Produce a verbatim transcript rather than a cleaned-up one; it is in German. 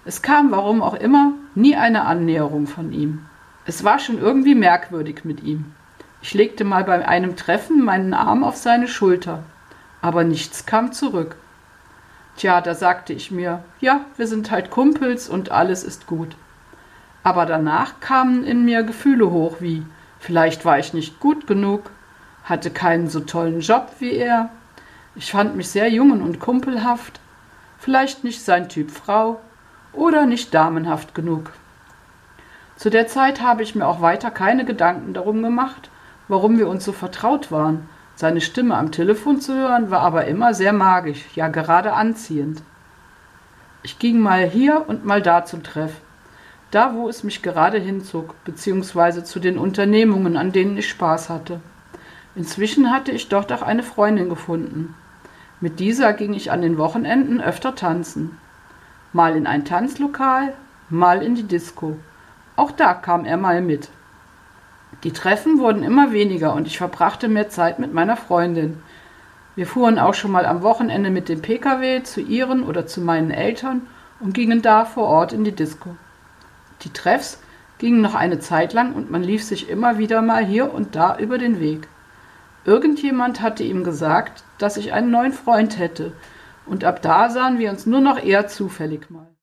Es kam, warum auch immer, nie eine Annäherung von ihm. Es war schon irgendwie merkwürdig mit ihm. Ich legte mal bei einem Treffen meinen Arm auf seine Schulter, aber nichts kam zurück. Tja, da sagte ich mir, ja, wir sind halt Kumpels und alles ist gut. Aber danach kamen in mir Gefühle hoch wie, vielleicht war ich nicht gut genug, hatte keinen so tollen Job wie er, ich fand mich sehr jung und kumpelhaft, vielleicht nicht sein Typ Frau oder nicht damenhaft genug. Zu der Zeit habe ich mir auch weiter keine Gedanken darum gemacht, warum wir uns so vertraut waren. Seine Stimme am Telefon zu hören, war aber immer sehr magisch, ja gerade anziehend. Ich ging mal hier und mal da zum Treff, da wo es mich gerade hinzog, beziehungsweise zu den Unternehmungen, an denen ich Spaß hatte. Inzwischen hatte ich dort auch eine Freundin gefunden. Mit dieser ging ich an den Wochenenden öfter tanzen. Mal in ein Tanzlokal, mal in die Disco. Auch da kam er mal mit. Die Treffen wurden immer weniger und ich verbrachte mehr Zeit mit meiner Freundin. Wir fuhren auch schon mal am Wochenende mit dem Pkw zu ihren oder zu meinen Eltern und gingen da vor Ort in die Disco. Die Treffs gingen noch eine Zeit lang und man lief sich immer wieder mal hier und da über den Weg. Irgendjemand hatte ihm gesagt, dass ich einen neuen Freund hätte, und ab da sahen wir uns nur noch eher zufällig mal.